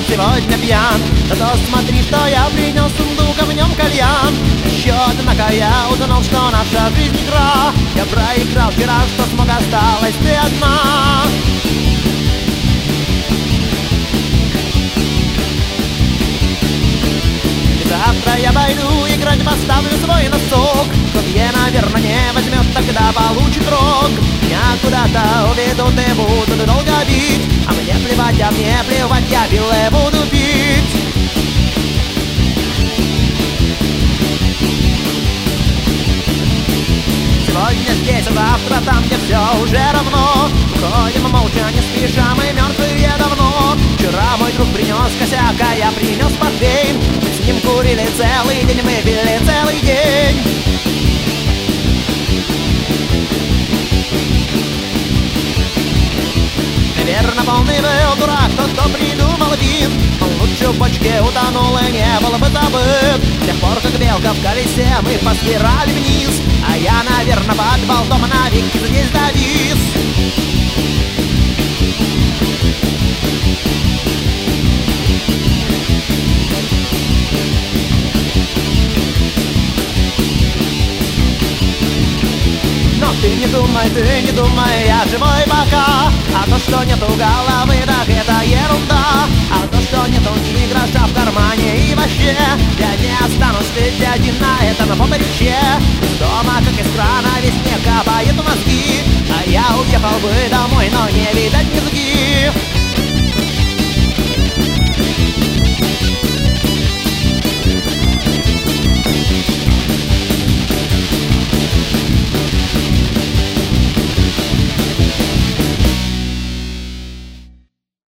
сегодня пьян. Зато смотри, что я принес сундук, а в нем кальян. Еще однако я узнал, что наша жизнь игра. Я проиграл вчера, что смог, осталась ты одна. Завтра я пойду играть, поставлю свой носок. Судья, наверное, не возьмет, тогда получит рог. Меня куда-то уведут и будут долго бить. А мне плевать, я пилы буду пить. Сегодня здесь, а завтра там, где все уже равно. Ходим молча, не спеша, мы мертвые давно. Вчера мой друг принес косяк, а я принес портвейн. Мы с ним курили целый день, мы пили целый день. Наверно, полный был дурак тот, кто придумал вин. Он лучше в бочке утонул и не был бы забыт. С тех пор, как белка в колесе, мы по спирали вниз. А я, наверно, под болтом навеки здесь завис. Ты не думай, я живой пока. А то, что нету головы, так это ерунда. А то, что нету ни гроша в кармане и вообще, я не останусь жить один на этом поприще. Из дома, как из крана, весь снег капает в мозги. А я уехал бы домой, но не видать низги.